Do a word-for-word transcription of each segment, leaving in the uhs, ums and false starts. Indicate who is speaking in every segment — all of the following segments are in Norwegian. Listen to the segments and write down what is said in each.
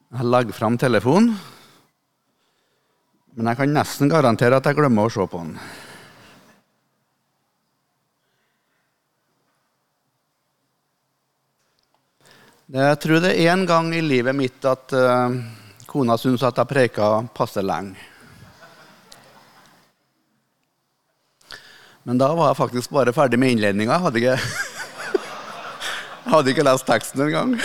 Speaker 1: Jeg legger frem telefonen, men jeg kan nesten garantere at jeg glemmer å se på den. Jeg tror det er en gang i livet mitt at uh, kona synes at jeg preker passe lenge. Men da var jeg faktisk bare ferdig med innledningen. Jeg hadde ikke, jeg hadde ikke lest teksten en gang.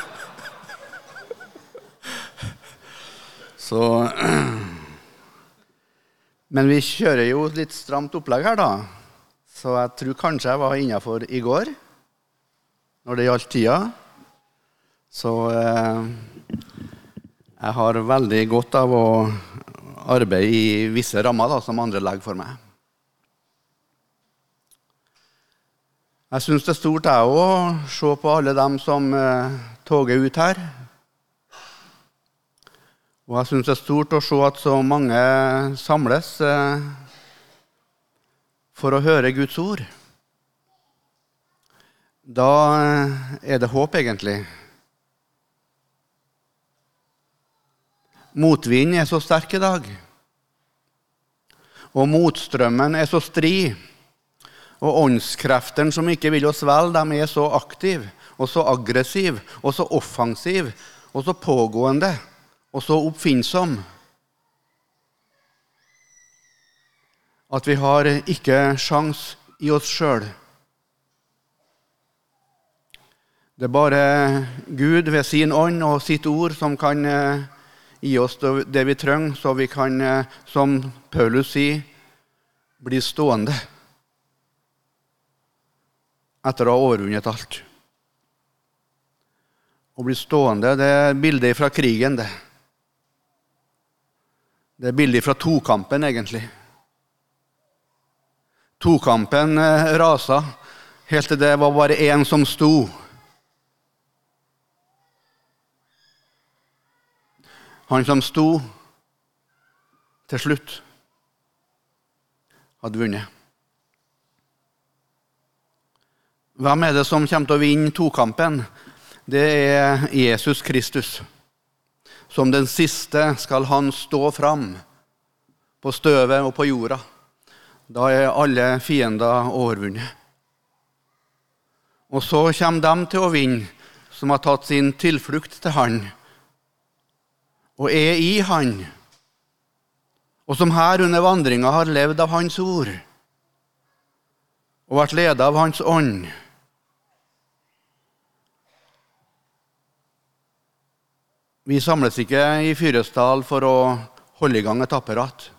Speaker 1: Så, men vi kjører jo litt stramt opplegg her da. Så jeg tror kanskje jeg var innenfor i går, når det gjaldt tida. Så eh, jeg har veldig godt av å arbeide i visse rammer da, som andre legger for meg. Jeg synes det er stort jeg å se på alle dem som eh, toger ut her. Og jeg synes det er stort å se at så mange samles eh, for å høre Guds ord. Da eh, er det håp egentlig. Motvinden er så sterk i dag. Og motstrømmen er så stri. Og åndskreftene som ikke vil oss vel, de er så aktiv, og så aggressiv, og så offensiv, og så pågående, og så oppfinnsom. At vi har ikke sjans i oss selv. Det er bare Gud ved sin ånd og sitt ord som kan gi oss det vi trenger, så vi kan, som Paulus sier, bli stående etter å ha overvunnet alt. Å bli stående, det er bildet fra krigen, det. Det er bildet fra tokampen, egentlig. Tokampen rasa, helt til det var bare en som sto. Han som sto til slutt hadde vunnet. Hvem er det som kommer til å vinne tokampen? Det er Jesus Kristus. Som den siste skal han stå fram på støvet og på jorda. Da er alle fiender overvunnet. Og så kommer de til å vinne som har tatt sin tilflukt til han og er i han, og som her under vandringen har levd av hans ord og vært ledet av hans ånd. Vi samles ikke i Fyresdal for å holde i gang et apparat.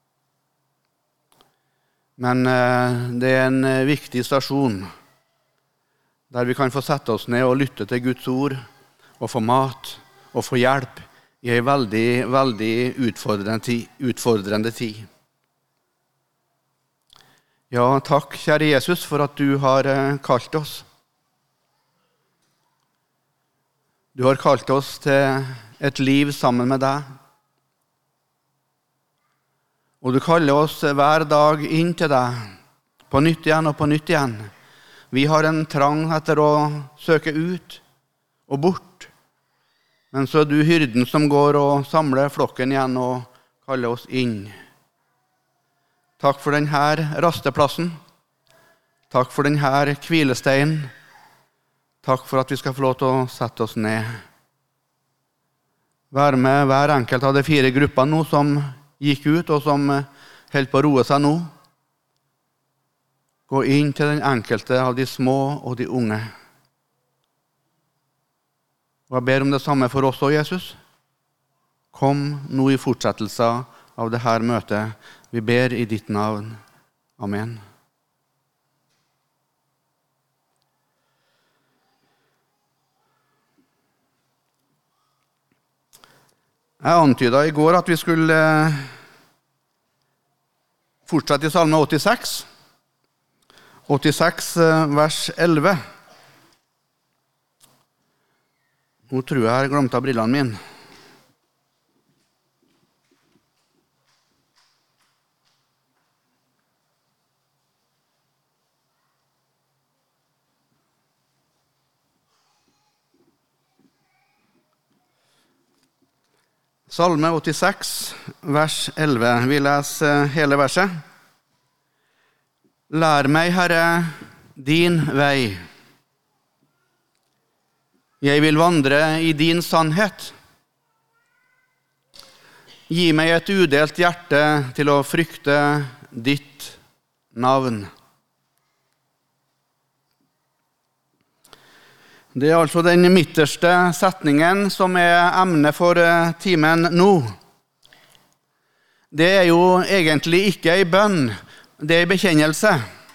Speaker 1: Men det er en viktig stasjon der vi kan få sette oss ned og lytte til Guds ord og få mat og få hjelp i en veldig, veldig utfordrende tid. Utfordrende tid. Ja, takk, kjære Jesus, for at du har kalt oss. Du har kalt oss til et liv sammen med deg. Og du kaller oss hver dag inn til deg, på nytt igjen og på nytt igjen. Vi har en trang etter å søke ut og bort. Men så er du hyrden som går og samler flokken igjen og kaller oss inn. Takk for denne rasteplassen. Takk for denne hvilesteinen. Takk for at vi skal få lov til å sette oss ned. Vær med hver enkelt av de fire gruppene nå som gikk ut og som holder på å roe seg nå. Gå inn til den enkelte av de små og de unge. Og jeg ber om det samme for oss også, Jesus. Kom nå i fortsettelse av dette møtet. Vi ber i ditt navn. Amen. Jeg antydet i går at vi skulle fortsette i salme åttiseks. åttiseks, vers elleve. Nå tror jeg jeg har glemt av brillene mine. Salme åttiseks, vers elleve. Vi leser hele verset. Lær meg, Herre, din vei. Jeg vil vandre i din sannhet. Gi meg et udelt hjerte til å frykte ditt navn. Det er altså den midterste setningen som er emne for timen nå. Det er jo egentlig ikke en bønn, det er en bekjennelse.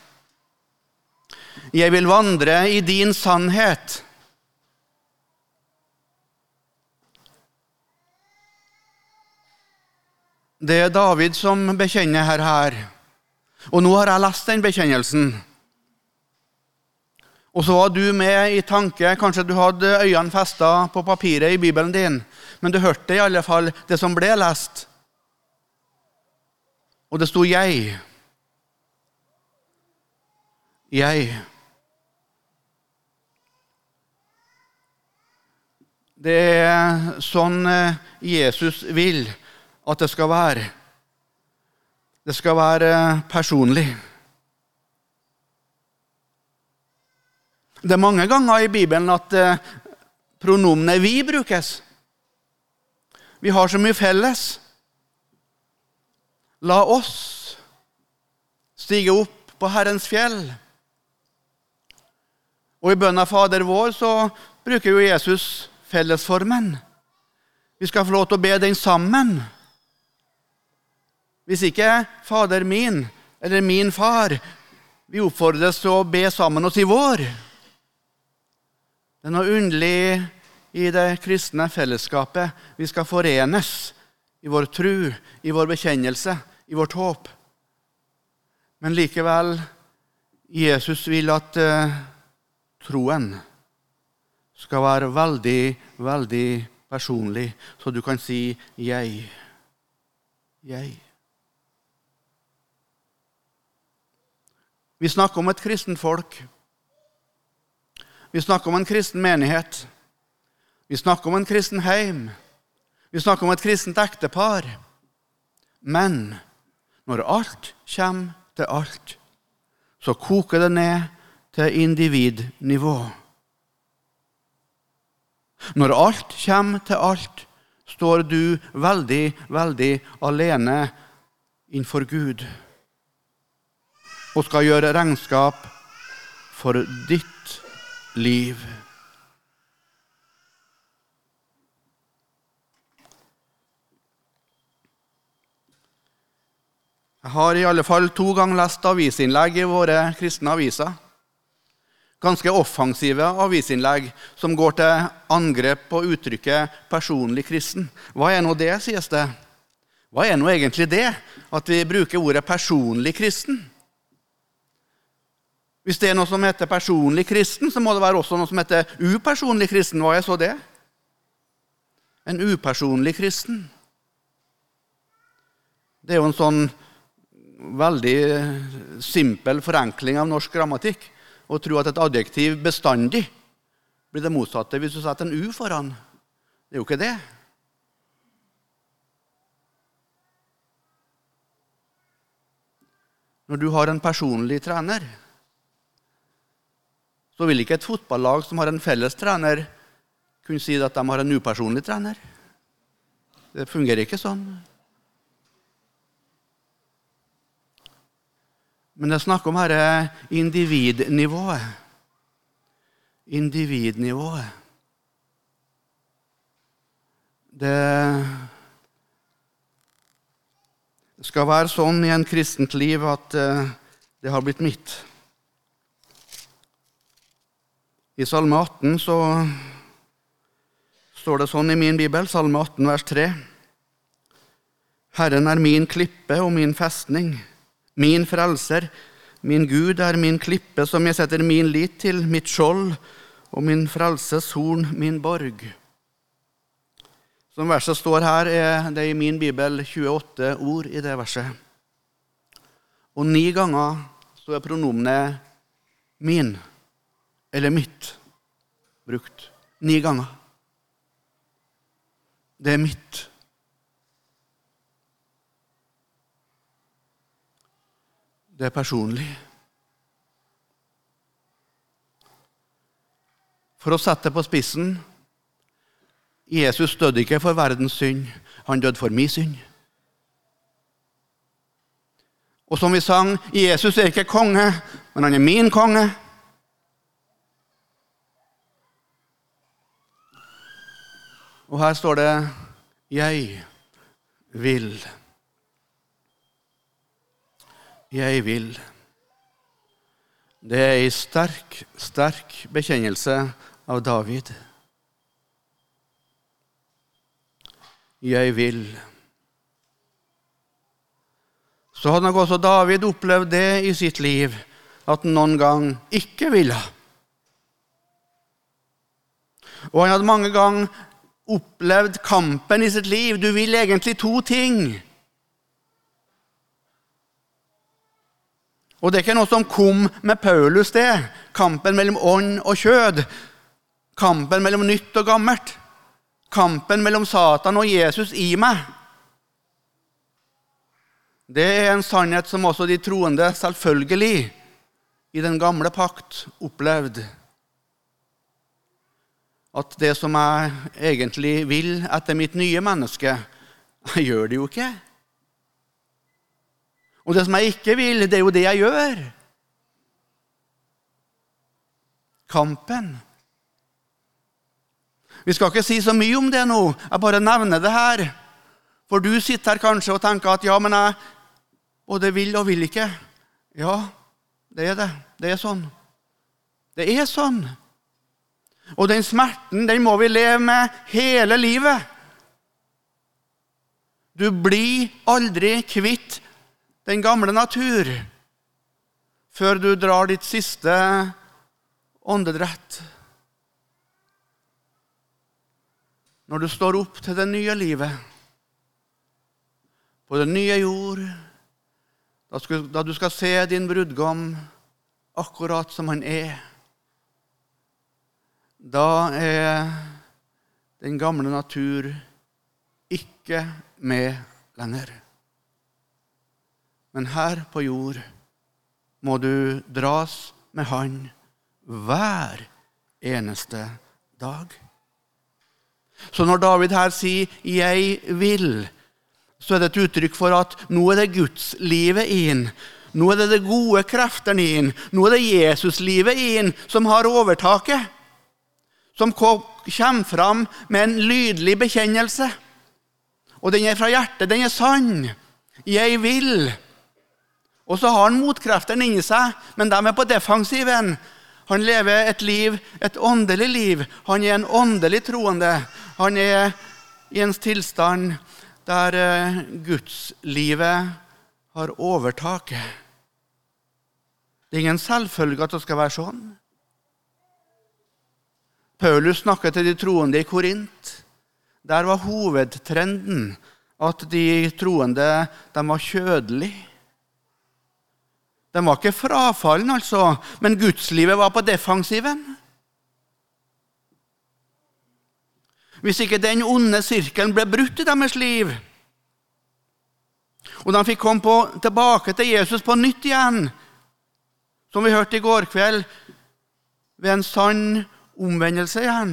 Speaker 1: Jeg vil vandre i din sannhet. Det er David som bekjenner her her. Og nå har jeg lest den bekjennelsen. Og så var du med i tanke, kanskje du hadde øynene festet på papiret i Bibelen din, men du hørte i alle fall det som ble lest. Og det sto jeg. Jeg. Det er sånn Jesus vil at det skal være. Det skal være personlig. Det er mange ganger i Bibelen at pronomene vi brukes. Vi har så mye felles. La oss stige opp på Herrens fjell. Og i bønna Fader vår så bruker jo Jesus fellesformen. Vi skal få lov til å be den sammen. Hvis ikke Fader min eller min far, vi oppfordres til å be sammen og si vår. Det er noe underlig i det kristne fellesskapet. Vi skal forenes i vår tro, i vår bekjennelse, i vårt håp. Men likevel, Jesus vil at uh, troen skal være veldig, veldig personlig, så du kan si jeg. Jeg. Vi snakker om et kristent folk. Vi snakker om en kristen menighet. Vi snakker om en kristen heim. Vi snakker om et kristent ektepar. Men når alt kommer til alt, så koker det ned til individnivå. Når alt kommer til alt, står du veldig, veldig alene innenfor Gud og skal gjøre regnskap for ditt liv. Jeg har i alle fall to ganger lest avisinnlegg i våre kristne aviser. Ganske offensive avisinnlegg som går til angrep på uttrykket personlig kristen. Hva er nå det, sies det? Hva er nå egentlig det, at vi bruker ordet personlig kristen? Hvis det er noe som heter personlig kristen, så må det være også noe som heter upersonlig kristen. Hva er så det? En upersonlig kristen. Det er jo en sånn veldig simpel forenkling av norsk grammatikk, å tro at et adjektiv bestandig blir det motsatte hvis du setter en U foran. Det er jo ikke det. Når du har en personlig trener, så vil ikke et fotballag som har en felles trener kunne si at de har en upersonlig trener. Det fungerer ikke sånn. Men det er snakk om her individnivået. Individnivået. Det skal være sånn i en kristent liv at det har blitt mitt. I Salme atten så står det sånn i min bibel, Salme atten vers tre. Herren er min klippe og min festning, min frelser, min Gud er min klippe som jeg setter min lit til, mitt skjold og min frelses horn, min borg. Som verset står her, er det i min bibel tjueåtte ord i det verset. Og ni ganger så er pronomene min eller mitt brukt. Ni ganger. Det er mitt. Det er personlig. For å sette det på spissen, Jesus døde ikke for verdens synd, han døde for min synd. Og som vi sang, Jesus er ikke konge, men han er min konge. Og her står det, jeg vil. Jeg vil. Det er en sterk, sterk bekjennelse av David. Jeg vil. Så hadde nok også David opplevd det i sitt liv, at han noen gang ikke ville. Og han hadde mange ganger opplevd kampen i sitt liv. Du vil egentlig to ting. Og det er ikke noe som kom med Paulus det. Kampen mellom ånd og kjød. Kampen mellom nytt og gammelt. Kampen mellom Satan og Jesus i meg. Det er en sannhet som også de troende selvfølgelig i den gamle pakt opplevde. At det som jeg egentlig vil etter mitt nye menneske, jeg gjør det jo ikke. Og det som jeg ikke vil, det er jo det jeg gjør. Kampen. Vi skal ikke si så mye om det nå, jeg bare nevner det her. For du sitter her kanskje og tenker at ja, men jeg både vil og vil ikke. Ja, det er det. Det er sånn. Det er sånn. Og den smerten, den må vi leve med hele livet. Du blir aldri kvitt den gamle natur før du drar ditt siste åndedrett. Når du står opp til det nye livet, på den nye jord, da, skal, da du skal se din brudgom akkurat som han er, da er den gamle natur ikke med lenger. Men her på jord må du dras med han hver eneste dag. Så når David her sier, jeg vil, så er det et uttrykk for at nå er det Guds livet inn. Nå er det det gode kreftene inn. Nå er det Jesus-livet inn som har overtaket. Som kommer fram med en lydelig bekjennelse. Og den er fra hjertet, den er sann. Jeg vil. Og så har han motkreftene inni seg, men de er på defensiven. Han lever et liv, et åndelig liv. Han er en åndelig troende. Han er i en tilstand der Gudslivet har overtaket. Det er ingen selvfølge at det skal være sånn. Paulus snakket til de troende i Korint. Der var hovedtrenden at de troende, de var kjødelige. De var ikke frafallen altså, men Gudslivet var på defensiven. Hvis ikke den onde sirkelen ble brutt i deres liv, og de fikk komme på, tilbake til Jesus på nytt igjen, som vi hørte i går kveld, ved en sann omvendelse igjen,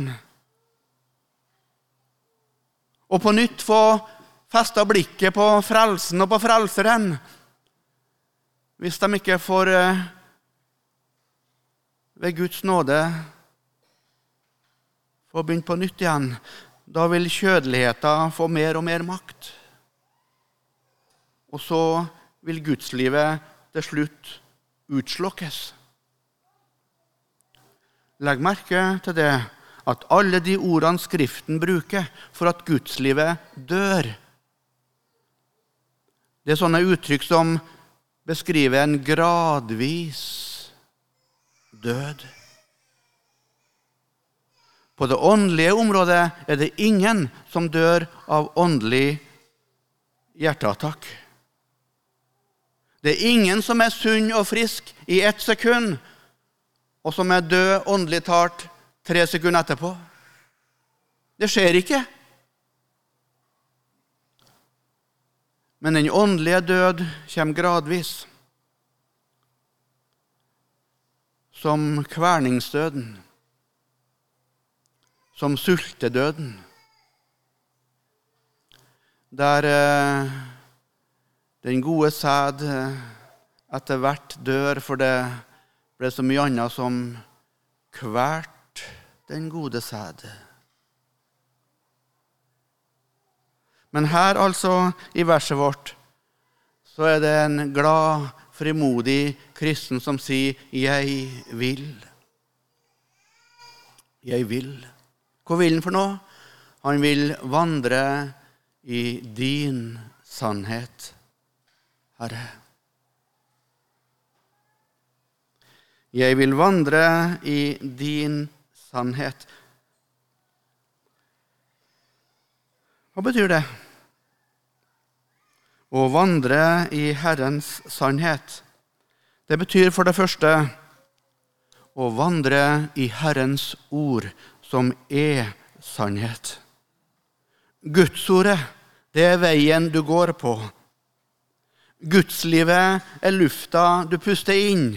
Speaker 1: og på nytt få festet blikket på frelsen og på frelseren, hvis de ikke får ved Guds nåde få begynt på nytt igjen, da vil kjødeligheten få mer og mer makt. Og så vil Gudslivet til slutt utslokkes. Legg merke til det, at alle de ordene Skriften bruker for at Gudslivet dør. Det er sånne uttrykk som beskriver en gradvis død. På det åndelige området er det ingen som dør av åndelig hjerteattakk. Det er ingen som er sunn og frisk i ett sekund, og som er død åndelig talt tre sekunder etterpå. Det skjer ikke. Men den åndelige død kommer gradvis. som kverningsdøden, som sultedøden, der eh, den gode sæd etter hvert dør, for det ble så mye annet som kvært den gode sæd. Men her altså, i verset vårt, så er det en glad, frimodig kristen som sier, jeg vil. Jeg vil. Hva vil han for noe? Han vil vandre i din sannhet, Herre. Jeg vil vandre i din sannhet. Hva betyr det? Å vandre i Herrens sannhet. Det betyr for det første å vandre i Herrens ord, som er sannhet. Gudsordet, det er veien du går på. Gudslivet er lufta du puster inn.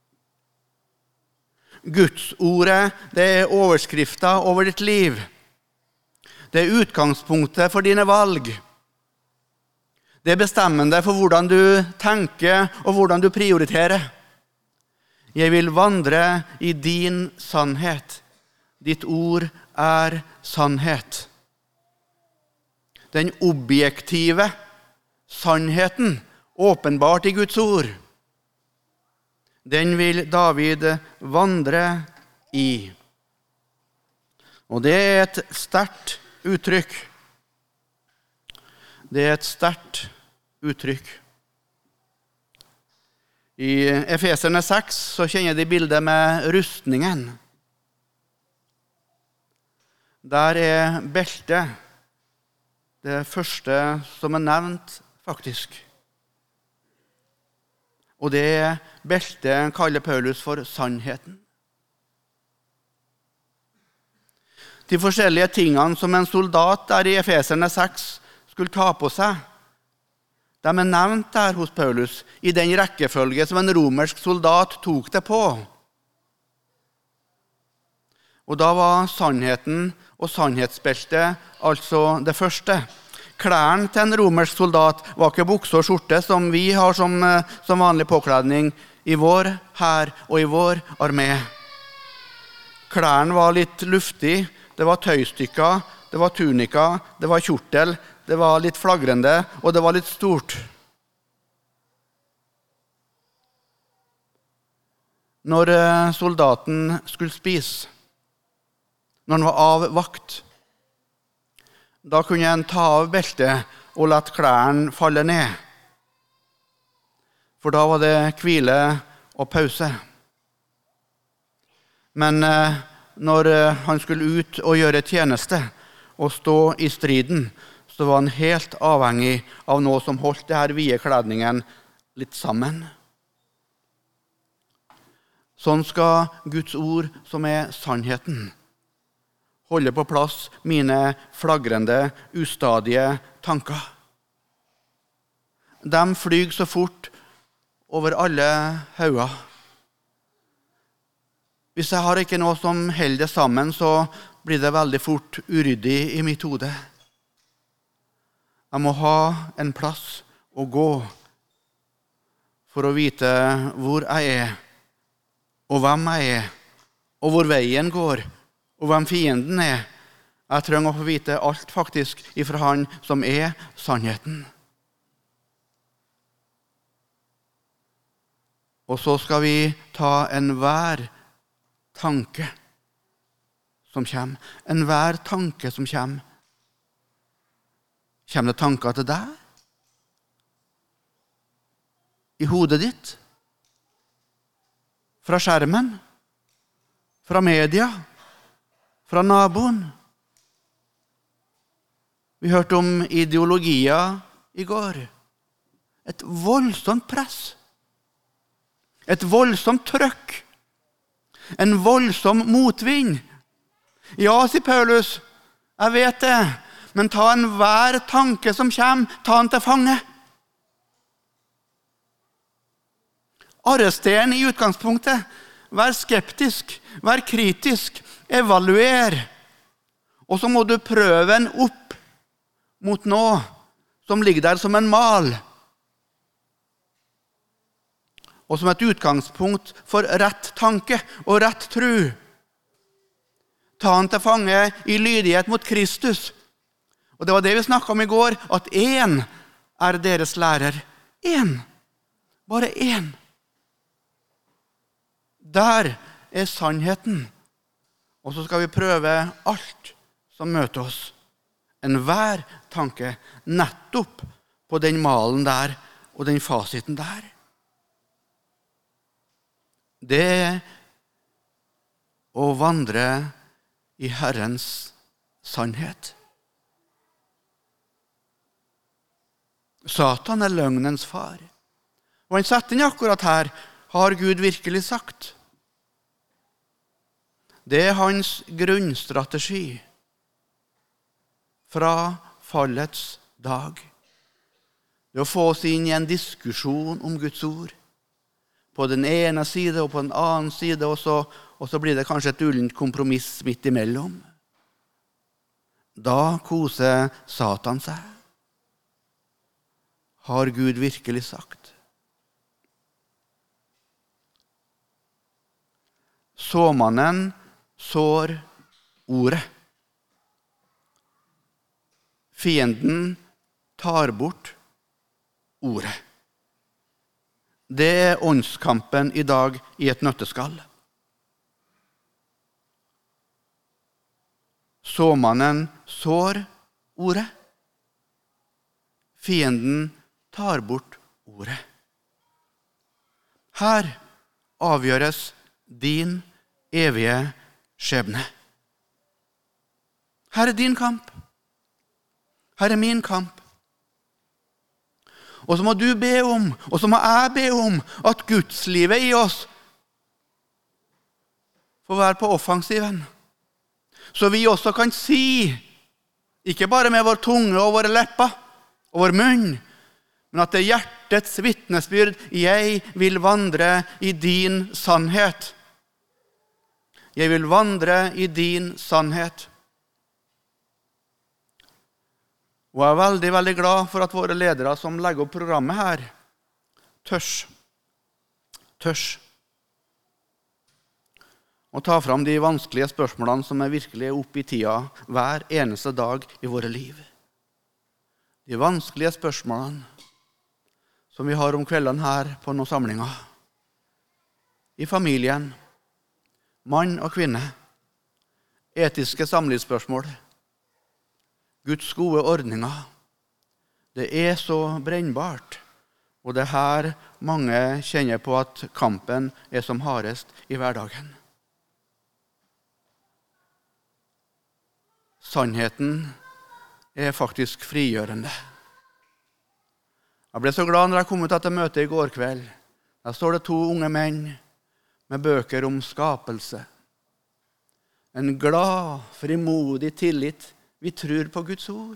Speaker 1: Gudsordet, det er overskrifta over ditt liv. Det er utgangspunktet for dine valg. Det er bestemmende for hvordan du tenker og hvordan du prioriterer. Jeg vil vandre i din sannhet. Ditt ord er sannhet. Den objektive sannheten, åpenbart i Guds ord, den vil David vandre i. Og det er et sterkt uttrykk. Det er et sterkt uttrykk. I Efeserne seks så kjenner de bildet med rustningen. Der er beltet det første som er nevnt, faktisk. Og det beltet kaller Paulus for sannheten. De forskjellige tingene som en soldat der i Efeserne seks skulle ta på seg, de er nevnt der hos Paulus i den rekkefølge som en romersk soldat tok det på. Og da var sannheten og sannhetsbeltet altså det første. Klærne til en romersk soldat var ikke bukse og skjorte som vi har som, som vanlig påkledning i vår hær og i vår armé. Klærne var litt luftig, det var tøystykker, det var tunika, det var kjortel, det var litt flagrende, og det var litt stort. Når soldaten skulle spise, når han var av vakt, da kunne han ta av beltet og lette klærne falle ned. For da var det hvile og pause. Men når han skulle ut og gjøre tjeneste og stå i striden, så var han helt avhengig av noe som holdt det her vide kledningen litt sammen. Sånn skal Guds ord, som er sannheten, holde på plass mine flagrende, ustadige tanker. De flyg så fort over alle hauger. Hvis jeg har ikke noe som holder det sammen, så blir det veldig fort uryddig i mitt hode. Jeg må ha en plass å gå for å vite hvor jeg er, og hvem jeg er, og hvor veien går, og hvem fienden er. Jeg trenger å få vite alt faktisk ifra han som er sannheten. Og så skal vi ta enhver tanke som kommer. Enhver tanke som kommer. Kommer det tanker til deg? I hodet ditt? Fra skjermen? Fra media? Fra naboen? Vi hørte om ideologier i går. Et voldsomt press. Et voldsomt trøkk. En voldsom motvind. Ja, sier Paulus, jeg vet det, men ta enhver tanke som kommer, ta den til fange. Arrester den i utgangspunktet, vær skeptisk, vær kritisk, evaluer. Og så må du prøve den opp mot noe som ligger der som en mal. Og som et utgangspunkt for rett tanke og rett tro. Ta han til fange i lydighet mot Kristus. Og det var det vi snakket om i går, at én er deres lærer. Én. Bare én. Der er sannheten. Og så skal vi prøve alt som møter oss. Enhver tanke nettopp på den malen der og den fasiten der. Det er å vandre i Herrens sannhet. Satan er løgnens far. Og han setter inn akkurat her, har Gud virkelig sagt. Det er hans grunnstrategi fra fallets dag. Det å få oss inn i en diskusjon om Guds ord. På den ene side og på den annen side, og så, og så blir det kanskje et ullent kompromiss midt imellom. Da koser Satan seg. Har Gud virkelig sagt? Såmannen sår ordet. Fienden tar bort ordet. Det er åndskampen i dag i et nøtteskall. Såmannen sår ordet. Fienden tar bort ordet. Her avgjøres din evige skjebne. Her er din kamp. Her er min kamp. Og så må du be om, og så må jeg be om, at Gudslivet i oss får være på offensiven. Så vi også kan si, ikke bare med vår tunge og våre lepper og vår munn, men at det er hjertets vitnesbyrd, jeg vil vandre i din sannhet. Jeg vil vandre i din sannhet. Og jeg er veldig, veldig glad for at våre ledere som legger opp programmet her, tørs, tørs, å ta fram de vanskelige spørsmålene som er virkelig oppe i tida hver eneste dag i våre liv. De vanskelige spørsmålene som vi har om kveldene her på noen samlinger. I familien, mann og kvinne, etiske samlivsspørsmål, Guds gode ordninger. Det er så brennbart, og det er her mange kjenner på at kampen er som hardest i hverdagen. Sannheten er faktisk frigjørende. Jeg ble så glad når jeg kom ut etter møtet i går kveld. Der står det to unge menn med bøker om skapelse. En glad, frimodig tillit. Vi tror på Guds ord.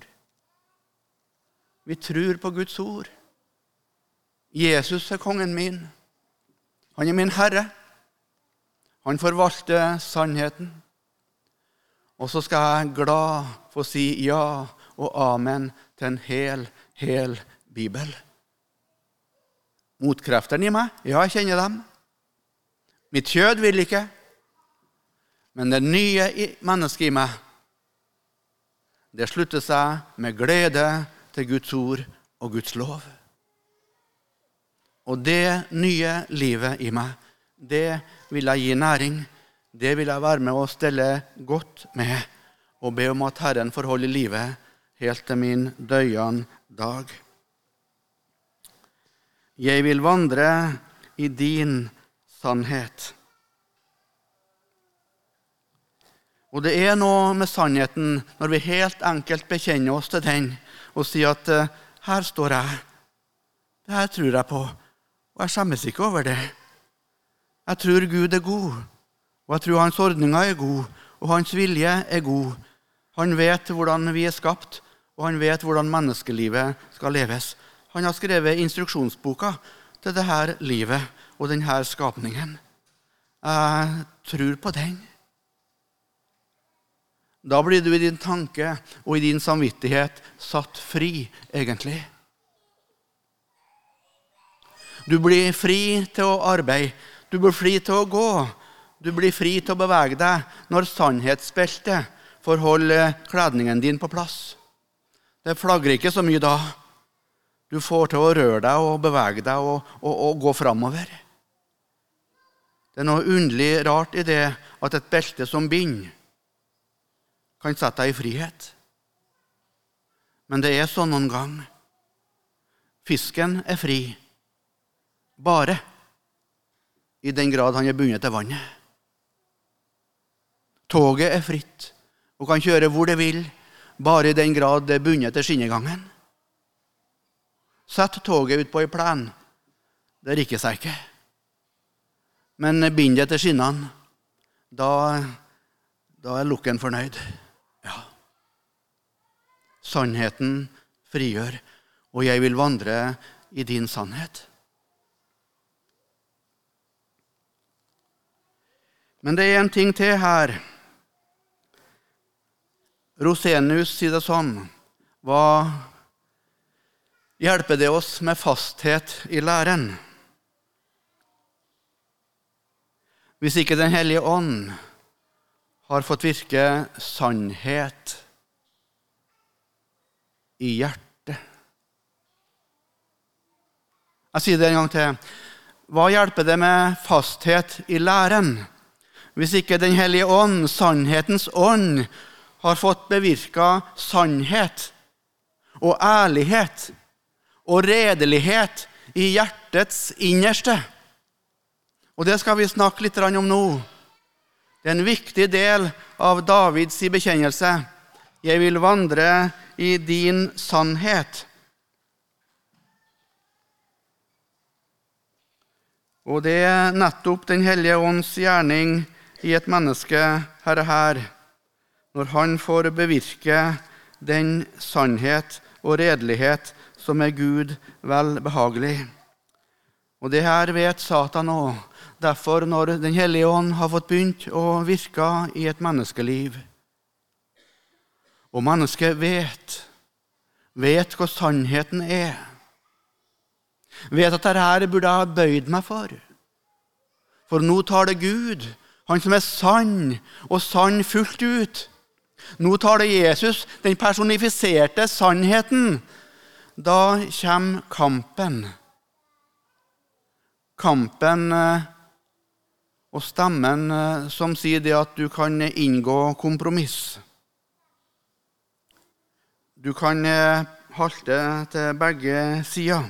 Speaker 1: Vi tror på Guds ord. Jesus er kongen min. Han er min Herre. Han forvalter sannheten. Og så skal jeg glad få si ja og amen til en hel, hel Bibel. Motkreftene i meg, ja, jeg kjenner dem. Mitt kjød vil ikke. Men det nye mennesket i meg, det slutter seg med glede til Guds ord og Guds lov. Og det nye livet i meg, det vil jeg gi næring. Det vil jeg være med og stelle godt med, og be om at Herren får holde livet helt til min døyende dag. Jeg vil vandre i din sannhet. Og det er noe med sannheten når vi helt enkelt bekjenner oss til den og sier at her står jeg, det her tror jeg på, og jeg skjemmes ikke over det. Jeg tror Gud er god, og jeg tror hans ordninger er god, og hans vilje er god. Han vet hvordan vi er skapt, og han vet hvordan menneskelivet skal leves. Han har skrevet instruksjonsboka til dette livet og denne skapningen. jeg tror på den. Da blir du i din tanke og i din samvittighet satt fri, egentlig. Du blir fri til å arbeide, du blir fri til å gå, du blir fri til å bevege deg når sannhetsbeltet får holde kledningen din på plass. Det flagger ikke så mye da. Du får til å røre deg og bevege deg og, og, og gå fremover. Det er noe underlig rart i det at et belte som bind kan sette deg i frihet. Men det er sånn noen gang. Fisken er fri, bare i den grad han er bundet til vannet. Toget er fritt og kan kjøre hvor det vil, bare i den grad det er bundet til skinnegangen. Sett toget ut på en plen, det rikker seg ikke. Men bind det til skinnene, da, da er lukken fornøyd. Ja. Sannheten frigjør, og jeg vil vandre i din sannhet. Men det er en ting til her. Rosenius sier det sånn: hva hjelper det oss med fasthet i læren? Hvis ikke Den hellige ånd har fått virke sannhet i hjertet. Jeg sier det en gang til. Hva hjelper det med fasthet i læren hvis ikke Den hellige ånd, sannhetens ånd, har fått bevirka sannhet og ærlighet og redelighet i hjertets innerste? Og det skal vi snakke litt om nå. Det er en viktig del av Davids bekjennelse. Jeg vil vandre i din sannhet. Og det er nettopp Den hellige ånds gjerning i et menneske her og her, når han får bevirke den sannhet og redelighet som er Gud vel behagelig. Og det her vet Satan også. Derfor, når Den hellige ånd har fått begynt å virke i et menneskeliv, og mennesket vet, vet hva sannheten er, vet at dette her burde jeg ha bøyd meg for, for nå tar det Gud, han som er sann, og sann fullt ut. Nå tar det Jesus, den personifiserte sannheten. Da kommer kampen. Kampen og stemmen som sier det at du kan inngå kompromiss. Du kan halte til begge sider.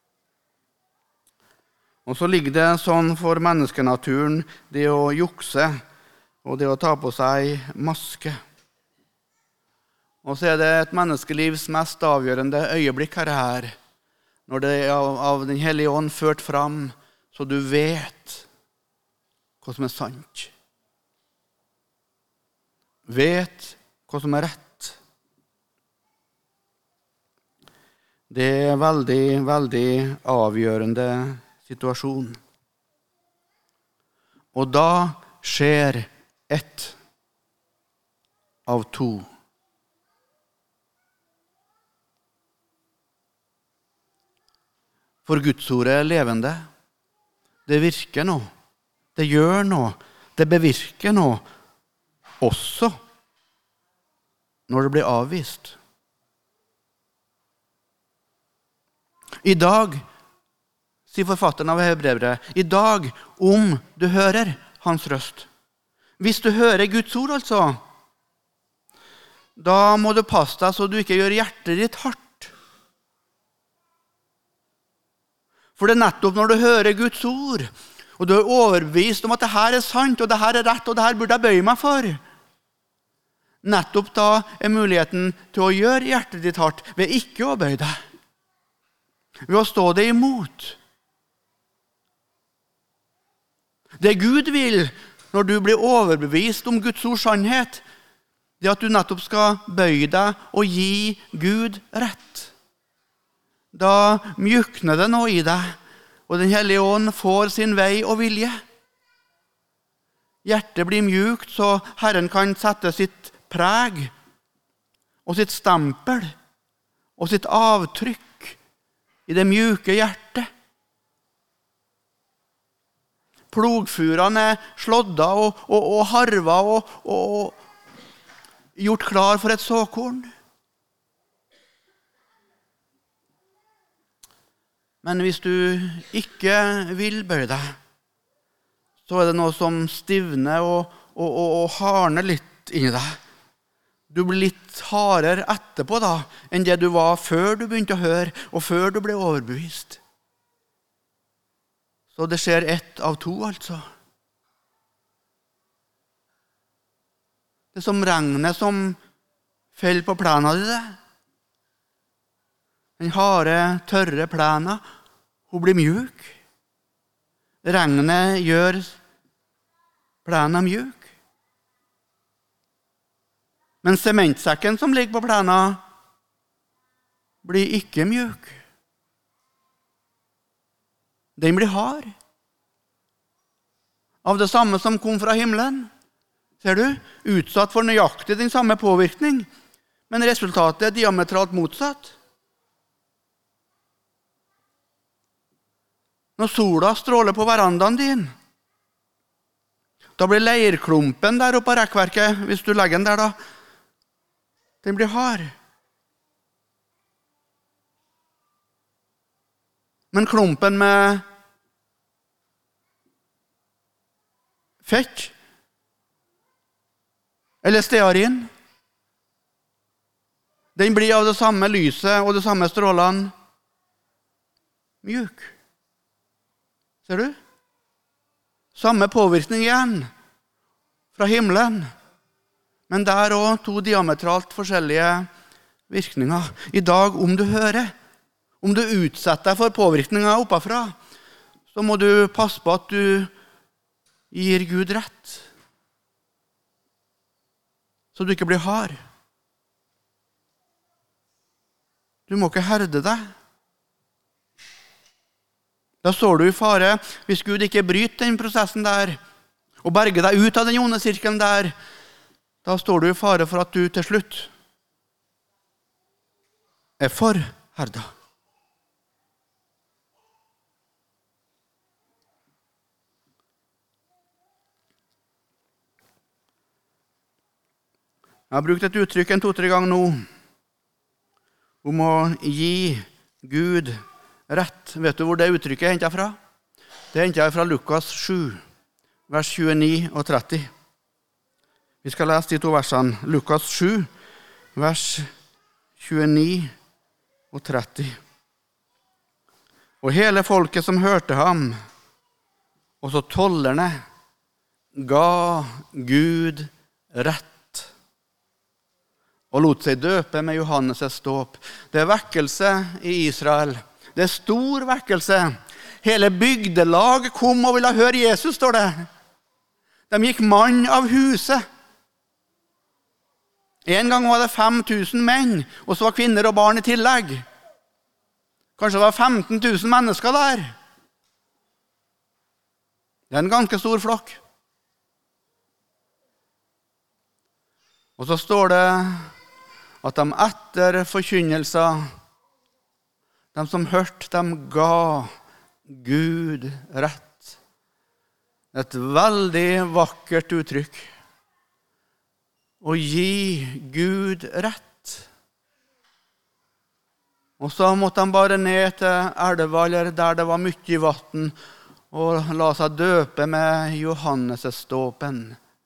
Speaker 1: Og så ligger det sånn for menneskenaturen det å jukse og det å ta på seg maske. Og så er det et menneskelivs mest avgjørende øyeblikk her, her når det er av, av Den hellige ånd ført fram, så du vet hva som er sant. Vet hva som er rett. Det er veldig, veldig avgjørende situasjon. Og da skjer ett av to. For Guds ord er levende. Det virker noe. Det gjør noe. Det bevirker noe. Også når det blir avvist. I dag, sier forfatteren av Hebreerbrevet, i dag, om du hører hans røst. Hvis du hører Guds ord, altså, da må du passe deg så du ikke gjør hjertet ditt hardt. For det er nettopp når du hører Guds ord, og du er overbevist om at det her er sant, og det her er rett, og det her burde jeg bøye meg for. Nettopp da er muligheten til å gjøre hjertet ditt hardt ved ikke å bøye deg. Ved å stå det imot. Det Gud vil når du blir overbevist om Guds ords sannhet, det er at du nettopp skal bøye deg og gi Gud rett. Da mjukner det noe i deg, og Den hellige ånd får sin vei og vilje. hjertet blir mjukt, så Herren kan sette sitt preg og sitt stempel og sitt avtrykk i det mjuke hjertet. Plogfurene er slådda og, og, og harva og, og gjort klar for et såkorn. Men hvis du ikke vil bøye deg, så er det noe som stivner og, og, og, og harner litt inni deg. Du blir litt hardere etterpå da, enn det du var før du begynte å høre, og før du ble overbevist. Så det skjer ett av to, altså. Det er som regnet som faller på plena di. Den harde, tørre plena, hun blir mjuk. Regnet gjør plena mjuk. Men sementsekken som ligger på plena, blir ikke mjuk. Den blir hard. Av det samme som kom fra himmelen. Ser du? Utsatt for nøyaktig den samme påvirkning. Men resultatet er diametralt motsatt. Når sola stråler på verandaen din, da blir leirklumpen der oppe på rekkverket, hvis du legger den der da, den blir hard. Men klumpen med fett, eller stearin, den blir av det samme lyset og de samme strålene mjuk. Ser du? Samme påvirkning igjen fra himmelen. Men der også to diametralt forskjellige virkninger. I dag, om du hører, om du utsetter deg for påvirkninger oppafra, så må du passe på at du gir Gud rett. Så du ikke blir hard. Du må ikke herde deg. Da står du i fare, hvis Gud ikke bryter den prosessen der, og berger deg ut av den onde sirkelen der, da står du i fare for at du til slutt er for herda. Jeg har brukt et uttrykk en to-tre ganger nå, om å gi Gud rett. Vet du hvor det uttrykket er hentet fra? Det er hentet fra Lukas sju, vers tjueni og tretti. Vi skal lese de to versene. Lukas sju, vers tjueni og tretti. Og hele folket som hørte ham, også tollerne, ga Gud rett og lot seg døpe med Johannes' dåp. Det er vekkelse i Israel. Det er stor vekkelse. Hele bygdelag kom og ville høre Jesus, står det. De gikk mann av huset. En gang var det fem tusen menn, og så var kvinner og barn i tillegg. Kanskje det var femten tusen mennesker der. Det er en ganske stor flokk. Og så står det at de etter forkynnelsen, de som hørte, de ga Gud rett. Et veldig vakkert uttrykk. Å gi Gud rett. Og så måtte de bare ned til elva, eller der det var mye vann, og la seg døpe med Johannes' dåpen.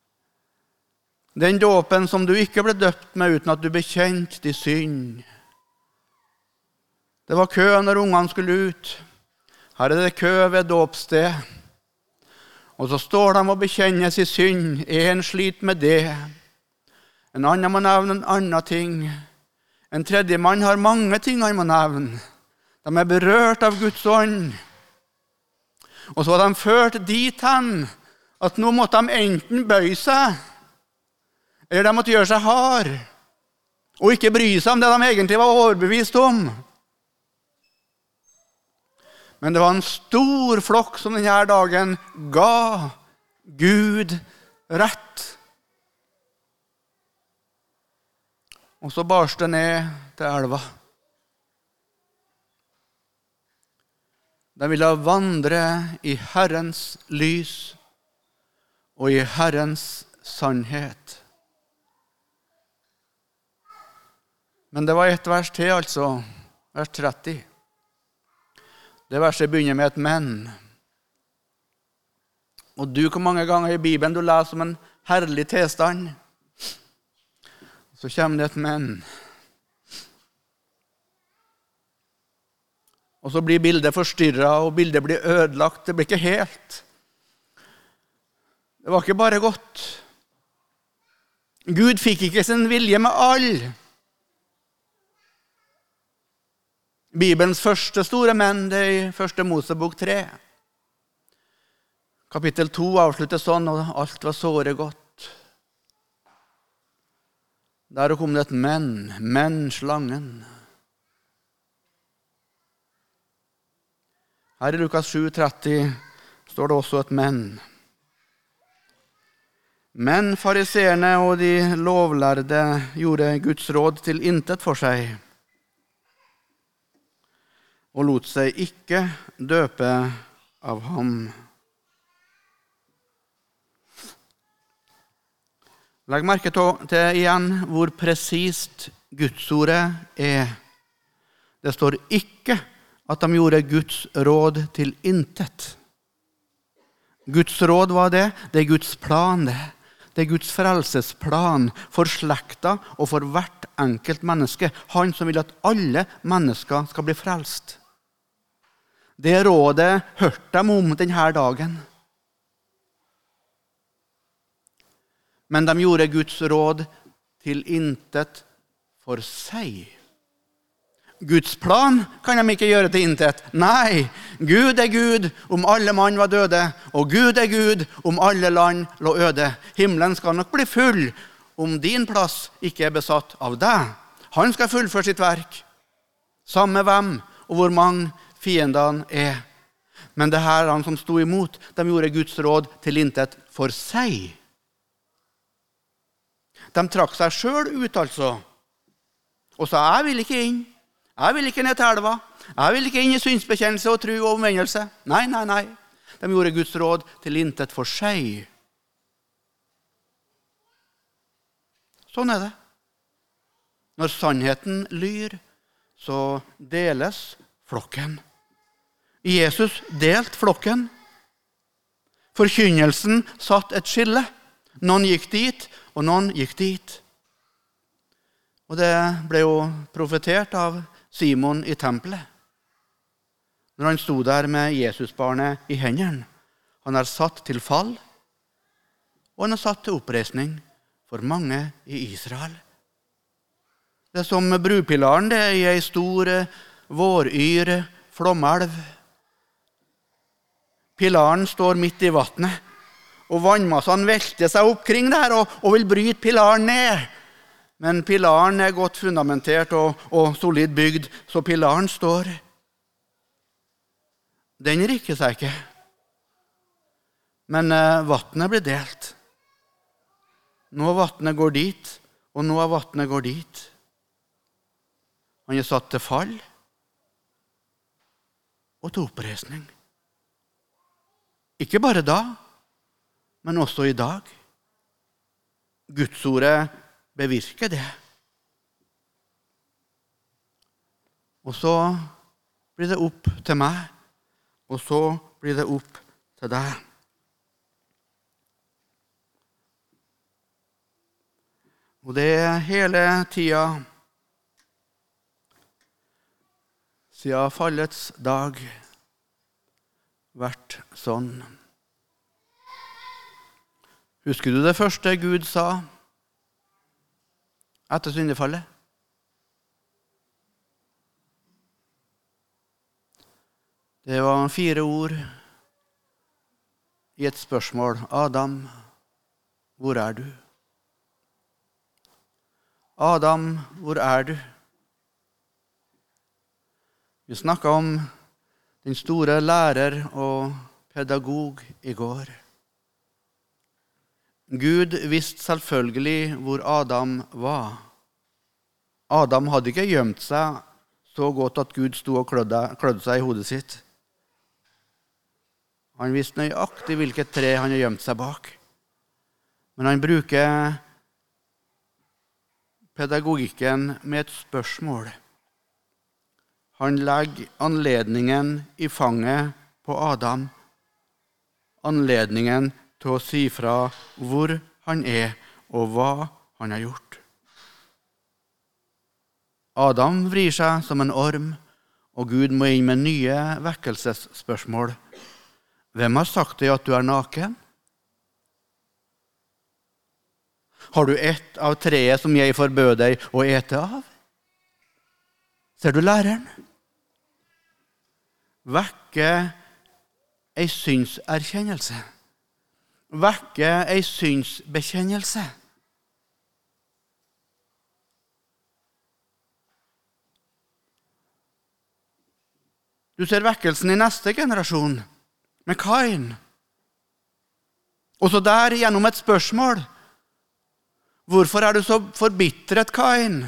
Speaker 1: Den dåpen som du ikke ble døpt med uten at du bekjente din synd. Det var kø når ungene skulle ut. Her er det kø ved dåpsted. Og så står de og bekjenner sin synd. En sliter med det. En annen må nevne en annen ting. En tredje mann har mange ting han må nevne. De er berørt av Guds ånd. Og så var de ført dit hen at nå måtte de enten bøye seg, eller de måtte gjøre seg hard, og ikke bry seg om det de egentlig var overbevist om. Men det var en stor flokk som denne dagen ga Gud rett. Og så barste det ned til elva. De ville vandre i Herrens lys og i Herrens sannhet. Men det var et vers til, altså, vers tretti. Det verset begynner med et men. Og du, hvor mange ganger i Bibelen du leser om en herlig tilstand, så kommer det et men. Og så blir bildet forstyrret, og bildet blir ødelagt. Det blir ikke helt. Det var ikke bare godt. Gud fikk ikke sin vilje med alle. Bibelens første store menn, det er i første Mosebok tre. Kapittel to avsluttes sånn, og alt var såre godt. Der kom det et men, men-slangen. Her i Lukas sju tretti står det også et men. Men fariseerne og de lovlærde gjorde Guds råd til intet for seg, og lot seg ikke døpe av ham. Legg merke til igjen hvor presist Gudsordet er. Det står ikke at de gjorde Guds råd til intet. Guds råd var det. Det er Guds plan, det. Det er Guds frelsesplan for slekta og for hvert enkelt menneske. Han som vil at alle mennesker skal bli frelst. Det rådet hørte de om denne dagen. Men de gjorde Guds råd til intet for seg. Guds plan kan de ikke gjøre til intet. Nei, Gud er Gud om alle mann var døde, og Gud er Gud om alle land lå øde. Himmelen skal nok bli full om din plass ikke er besatt av deg. Han skal fullføre sitt verk. Samme hvem og hvor mange fiendene er. Men det her han som stod imot, de gjorde Guds råd til intet for seg. De trakk seg selv ut, altså, og sa, jeg vil ikke inn. Jeg vil ikke ned til elva. Jeg vil ikke inn i synsbekjennelse og tro og omvendelse. Nei, nei, nei. De gjorde Guds råd til intet for seg. Sånn er det. Når sannheten lyr, så deles flokken. Jesus delt flokken. Forkynnelsen satt et skille. Noen gikk dit, og noen gikk dit. Og det ble jo profetert av Simon i tempelet. Når han stod der med Jesusbarnet i hendene. Han er satt til fall, og han er satt til oppreisning for mange i Israel. Det er som brupilaren, det er i en stor våryr flomelv. Pilaren står midt i vattnet, og vannmassene velter seg oppkring der og, og vil bryte pilaren ned. Men pilaren er godt fundamentert og, og solid bygd, så pilaren står. Den rikker seg ikke. Men eh, vattnet blir delt. Nå vattnet går dit, og nå vattnet går dit. Han er satt til fall og til oppreisning. Ikke bare da, men også i dag. Gudsordet bevirker det. Og så blir det opp til meg, og så blir det opp til deg. Og det er hele tida siden fallets dag vært sånn. Husker du det første Gud sa etter syndefallet? Det var fire ord i et spørsmål. Adam, hvor er du? Adam, hvor er du? Vi snakket om den store lærer og pedagog i går. Gud visste selvfølgelig hvor Adam var. Adam hadde ikke gjemt seg så godt at Gud stod og klødde, klødde seg i hodet sitt. Han visste nøyaktig hvilket tre han har gjemt seg bak. Men han bruker pedagogikken med et spørsmål. Han legger anledningen i fanget på Adam. Anledningen til å si fra hvor han er og hva han har gjort. Adam vrir seg som en orm, og Gud må inn med nye vekkelsesspørsmål. Hvem har sagt deg at du er naken? Har du ett av treet som jeg forbød deg å ete av? Ser du læreren? Vekke ei synserkjennelse. Vekke ei synsbekjennelse. Du ser vekkelsen i neste generasjon, med Kain. Også der gjennom et spørsmål. Hvorfor er du så forbittret, Kain?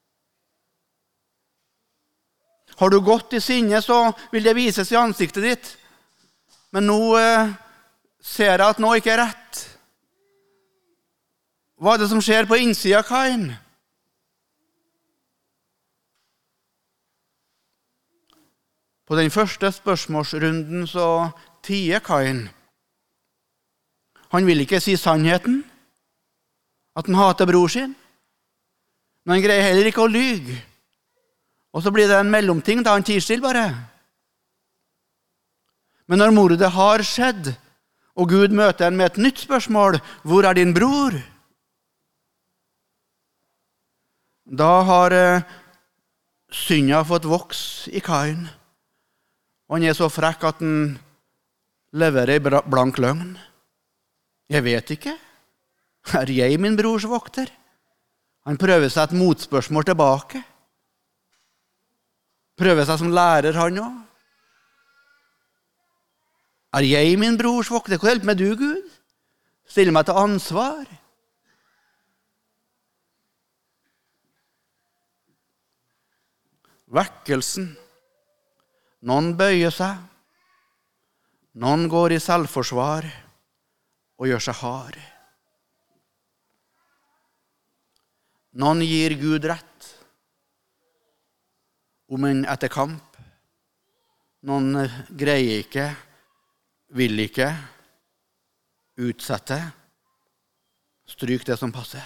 Speaker 1: Har du gått i sinne, så vil det vises i ansiktet ditt. Men nå eh, ser jeg at nå ikke er rett. Hva er det som skjer på innsida, Kain? På den første spørsmålsrunden så tier Kain. Han vil ikke si sannheten, at han hater bror sin, men han greier heller ikke å lyge. Og så blir det en mellomting da han tier stille bare. Men når mordet har skjedd, og Gud møter han med et nytt spørsmål, hvor er din bror? Da har eh, synda fått voks i Kain. Og han er så frekk at han leverer i blank løgn. Jeg vet ikke. Er jeg min brors vokter? Han prøver seg et motspørsmål tilbake. Prøver seg som lærer han også. Er jeg min brors vokter? Hva hjelper med du, Gud? Stille meg til ansvar. Vekkelsen. Noen bøyer seg. Noen går i selvforsvar og gjør seg hard. Noen gir Gud rett, om en etter kamp. Noen greier ikke, vil ikke, utsette, stryk det som passer.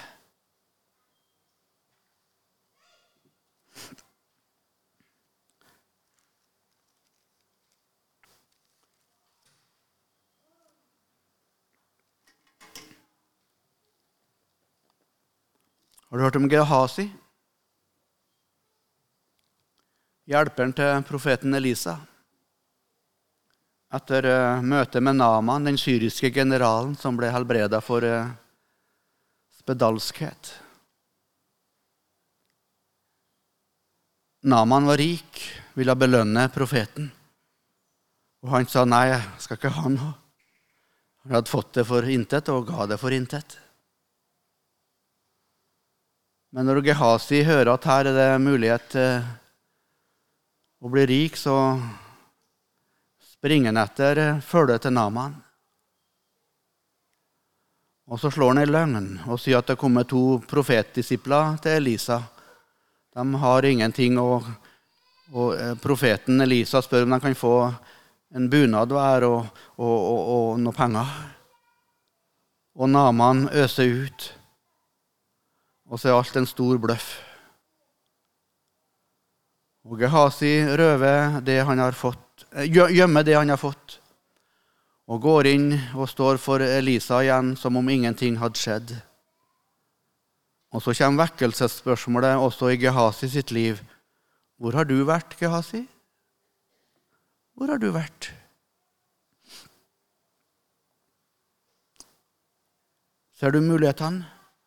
Speaker 1: Har du hørt om Gehazi? Hjelperen til profeten Elisa. Etter uh, møtet med Naaman, den syriske generalen som ble helbredet for uh, spedalskhet. Naaman var rik, ville belønne profeten. Og han sa, nei, jeg skal ikke ha noe. Han hadde fått det for intet og ga det for intet. Men når Gehazi hører at her er det mulighet til å bli rik, så springer han etter følget til Naaman. Og så slår han i løgn og sier at det kommer to profetdisipler til Elisa. De har ingenting, og, og profeten Elisa spør om de kan få en bunad hver og, og, og, og noe penger. Og Naaman øser ut. Og så er alt en stor bløff. Og Gehazi røver det han har fått, gjemmer det han har fått, og går inn og står for Elisa igjen som om ingenting hadde skjedd. Og så kommer vekkelsesspørsmålet også i Gehazi sitt liv. Hvor har du vært, Gehazi? Hvor har du vært? Ser du mulighetene?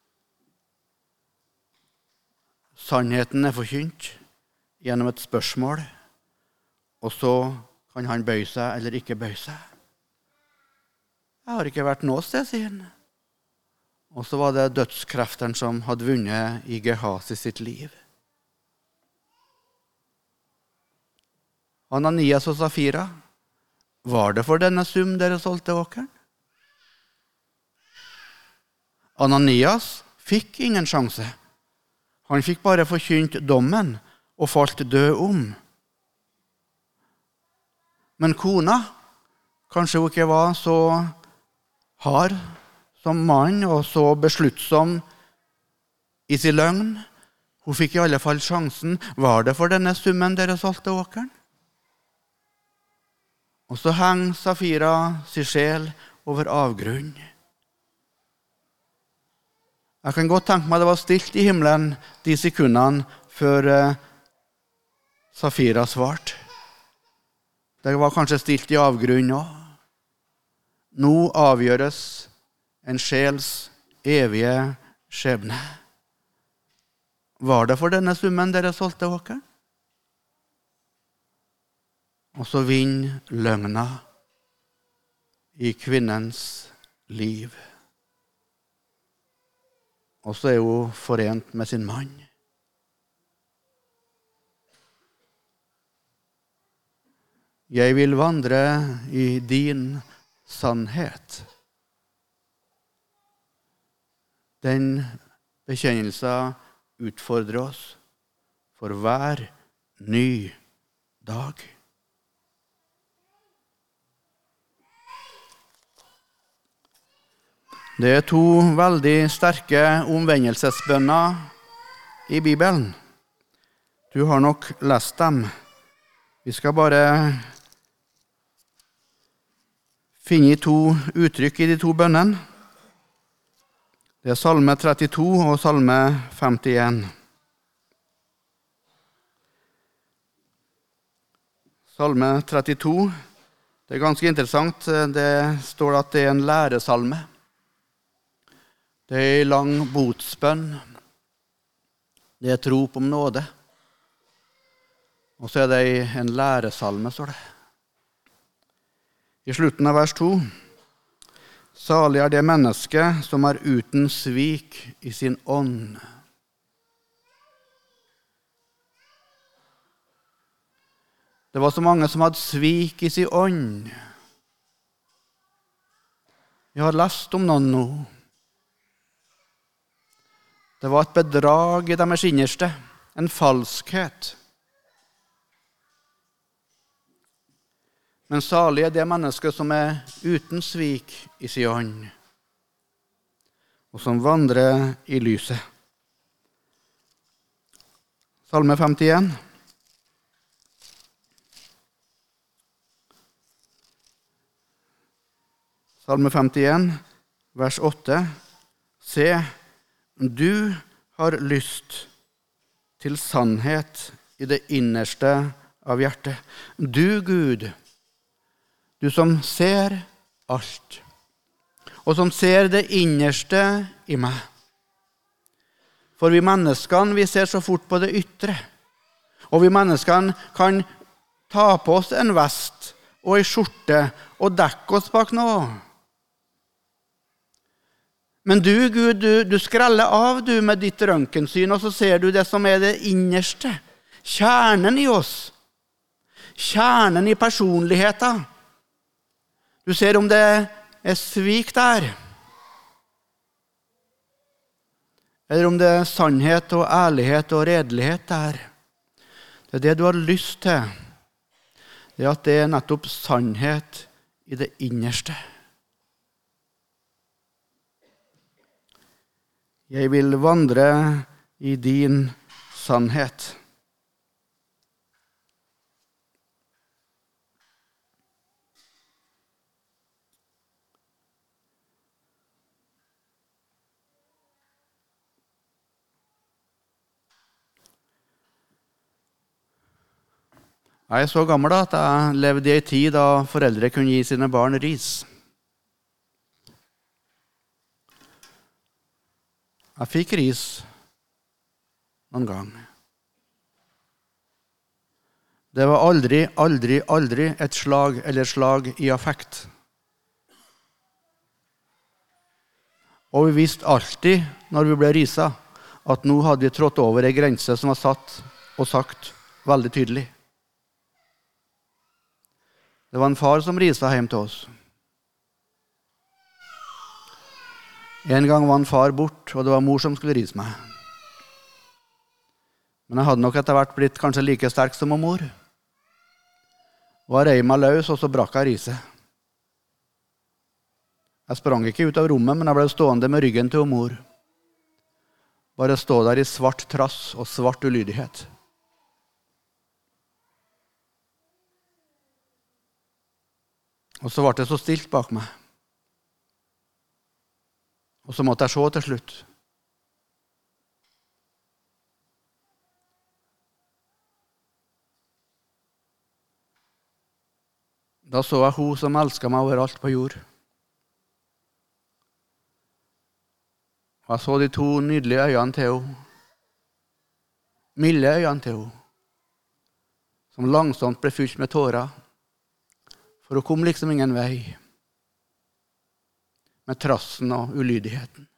Speaker 1: Sannheten er forkynt gjennom et spørsmål, og så kan han bøye seg eller ikke bøye seg. Jeg har ikke vært noe sted, sier han. Og så var det dødskrefteren som hadde vunnet i Gehazi sitt liv. Ananias og Safira, var det for denne sum dere solgte åkeren? Ananias fikk ingen sjanse. Han fikk bare forkynt dommen og falt død om. Men kona, kanskje hun ikke var så hard som mann og så besluttsom i sin løgn. Hun fikk i alle fall sjansen. Var det for denne summen dere solgte åkeren? Og så heng Safira sin sjel over avgrunn. Jeg kan godt tenke meg det var stilt i himmelen de sekundene før eh, Safira svarte. Det var kanskje stilt i avgrunn også. Nå avgjøres en sjels evige skjebne. Var det for denne summen dere solgte åkeren? Og så vinner løgna i kvinnens liv. Og så er hun forent med sin mann. Jeg vil vandre i din sannhet. Den bekjennelsen utfordrer oss for hver ny dag. Det er to veldig sterke omvendelsesbønner i Bibelen. Du har nok lest dem. Vi skal bare finne to uttrykk i de to bønnene. Det er Salme trettito og Salme femtien. Salme trettito, det er ganske interessant. Det står at det er en læresalme. Det er en lang botsbønn. Det er et rop om nåde. Og så er det en læresalme, står det. I slutten av vers to. Salig er det menneske som er uten svik i sin ånd. Det var så mange som hadde svik i sin ånd. Vi har lest om noen nå. Det var et bedrag i deres innerste, en falskhet. Men salig er det mennesket som er uten svik i sin ånd, og som vandrer i lyset. Salme femtien. Salme femtien, vers åtte. Se, du har lyst til sannhet i det innerste av hjertet. Du, Gud, du som ser alt, og som ser det innerste i meg. For vi menneskene, vi ser så fort på det ytre. Og vi menneskene kan ta på oss en vest og en skjorte og dekke oss bak noe. Men du, Gud, du, du skreller av du med ditt røntgensyn, og så ser du det som er det innerste. Kjernen i oss. Kjernen i personligheten. Du ser om det er svik der, eller om det er sannhet og ærlighet og redelighet der. Det er det du har lyst til. Det er at det er nettopp sannhet i det innerste. Jeg vil vandre i din sannhet. Jeg er så gammel da, at jeg levde i en tid da foreldre kunne gi sine barn ris. Jeg fikk ris noen gang. Det var aldri, aldri, aldri et slag eller slag i affekt. Og vi visste alltid, når vi ble risa, at nå hadde vi trådt over en grense som var satt og sagt veldig tydelig. Det var en far som risa hjem til oss. En gang var en far bort, og det var mor som skulle rise meg. Men jeg hadde nok etter hvert blitt kanskje like sterk som mor. Og jeg rei meg løs, og så brakk jeg riset. Jeg sprang ikke ut av rommet, men jeg ble stående med ryggen til mor. Bare stå der i svart trass og svart ulydighet. Og så ble det så stilt bak meg. Og så måtte jeg se til slutt. Da så jeg hun som elsket meg overalt på jord. Og jeg så de to nydelige øynene til henne. Milde øynene til henne. Som langsomt ble fylt med tårer. For hun kom liksom ingen vei. Med trassen og ulydigheten.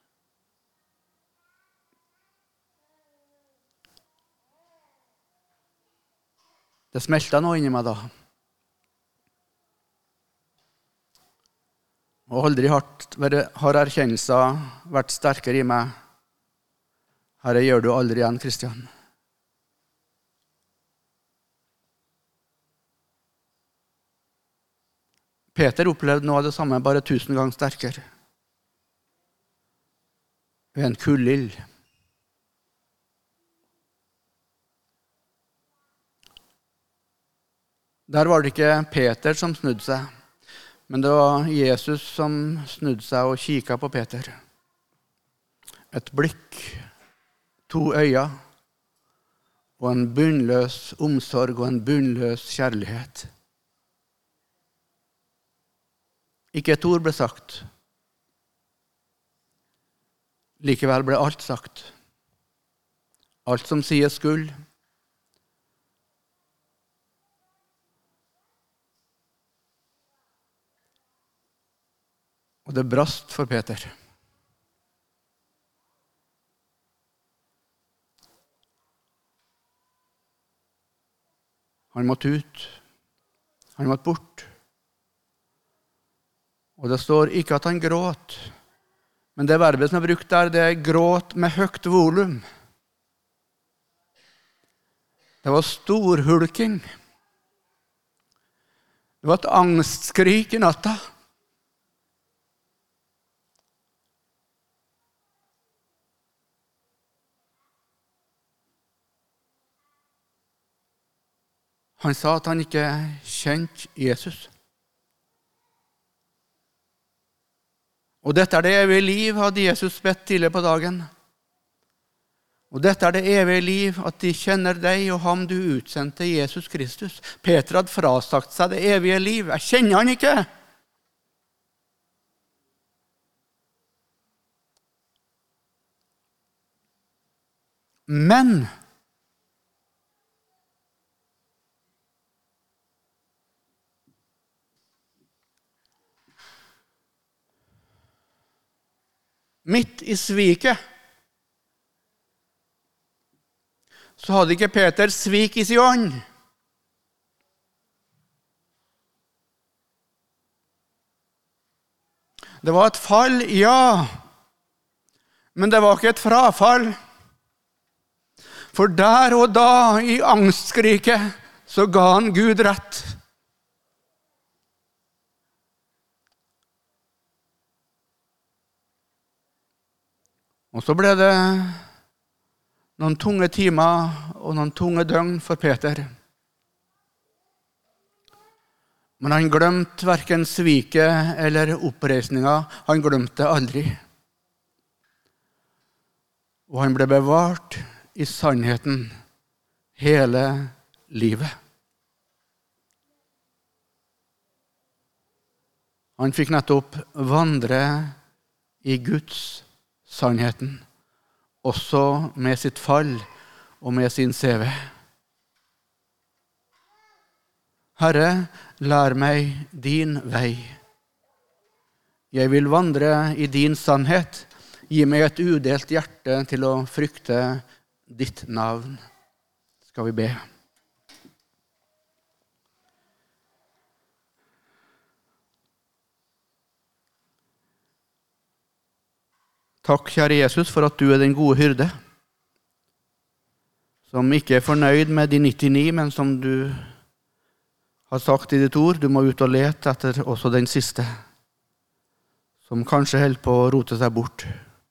Speaker 1: Det smeltet noe inni meg da. Og aldri har erkjennelsen vært sterkere i meg. Herre, gjør du aldri igjen, Kristian. Peter opplevde noe av det samme, bare tusen ganger sterkere. Ved en kullild. Der var det ikke Peter som snudde seg, men det var Jesus som snudde seg og kikket på Peter. Et blikk, to øyne, og en bunnløs omsorg og en bunnløs kjærlighet. Ikke et ord ble sagt. Likevel ble alt sagt. Alt som sies skulle. Og det brast for Peter. Han måtte ut. Han måtte bort. Og det står ikke at han gråt. Men det verbet som er brukt der, det er gråt med høyt volum. Det var storhulking. Det var et angstskrik i natta. Han sa at han ikke kjente Jesus. Og dette er det evige liv, hadde Jesus bedt tidligere på dagen. Og dette er det evige liv, at de kjenner deg og ham du utsendte, Jesus Kristus. Peter hadde frasagt seg det evige liv. Jeg kjenner han ikke. Men midt i sviket så hadde ikke Peter svik i sin ånd. Det var et fall, ja, men det var ikke et frafall. For der og da, i angstskriket, så ga han Gud rett. Og så ble det noen tunge timer og noen tunge døgn for Peter. Men han glemte hverken sviket eller oppreisninga. Han glemte det aldri. Og han ble bevart i sannheten hele livet. Han fikk nettopp vandre i Guds sannheten, også med sitt fall og med sin C V. Herre, lær meg din vei. Jeg vil vandre i din sannhet. Gi meg et udelt hjerte til å frykte ditt navn. Skal vi be. Takk, kjære Jesus, for at du er den gode hyrde, som ikke er fornøyd med de nittini, men som du har sagt i ditt ord, du må ut og lete etter også den siste, som kanskje holder på å rote seg bort.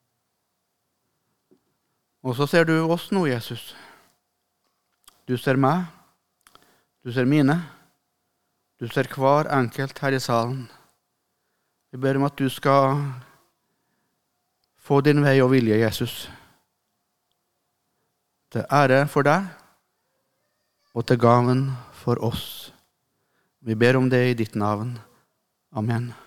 Speaker 1: Og så ser du oss nå, Jesus. Du ser meg, du ser mine, du ser hver enkelt her i salen. Vi ber om at du skal få din vei og vilje, Jesus. Til ære for deg, og til gaven for oss. Vi ber om det i ditt navn. Amen.